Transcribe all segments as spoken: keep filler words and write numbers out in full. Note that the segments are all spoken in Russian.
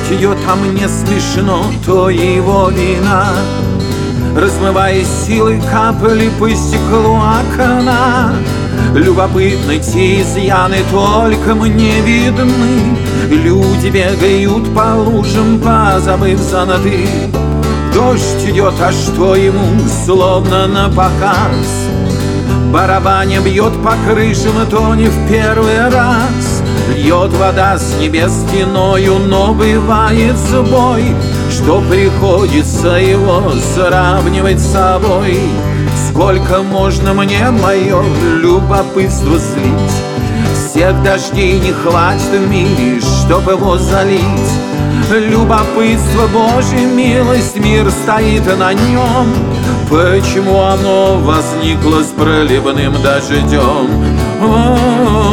идет, а мне смешно, то его вина. Размывая силой капли по стеклу окна, любопытны те изъяны, только мне видны. Люди бегают по лужам, позабыв занады. Дождь идет, а что ему, словно на показ. Барабаня бьет по крышам, и то не в первый раз. Льет вода с небес стеною, но бывает сбой, что приходится его сравнивать с собой. Сколько можно мне мое любопытство злить? Всех дождей не хватит в мире, чтоб его залить. Любопытство, Божья милость, мир стоит на нем. Почему оно возникло с проливным дождем? О-о-о.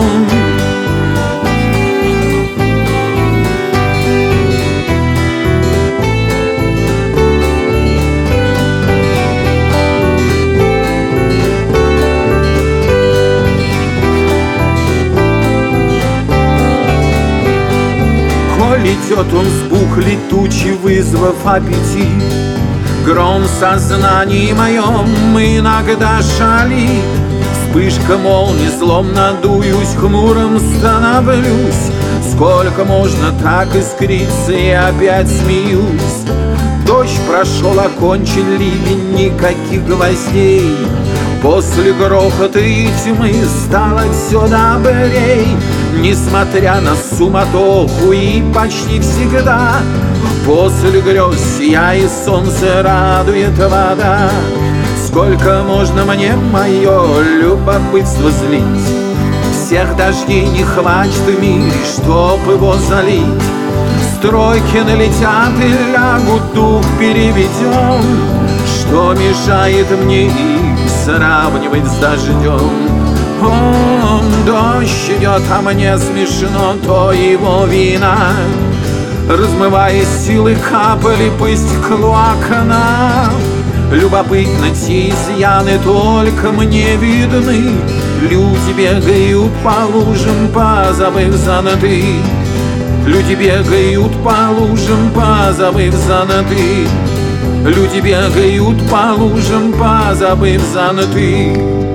Летет он сбух летучий, вызвав аппетит. Гром в сознании моем иногда шалит. Вспышка молнии, злом надуюсь, хмурым становлюсь. Сколько можно так искриться, и опять смеюсь. Дождь прошел, окончен ливень, никаких гвоздей. После грохота и тьмы стало все добрей. Несмотря на суматоху и почти всегда после грез сияет солнце, радует вода. Сколько можно мне мое любопытство злить? Всех дождей не хватит в мире, чтоб его залить. Стройки налетят и лягут, дух переведем. Что мешает мне их сравнивать с дождем? О, дождь идет, а мне смешно, то его вина. Размывая силы капли по стеклу окна, любопытно те изъяны, только мне видны. Люди бегают по лужам, позабыв занады. Люди бегают по лужам, позабыв занады. Люди бегают по лужам, позабыв занады.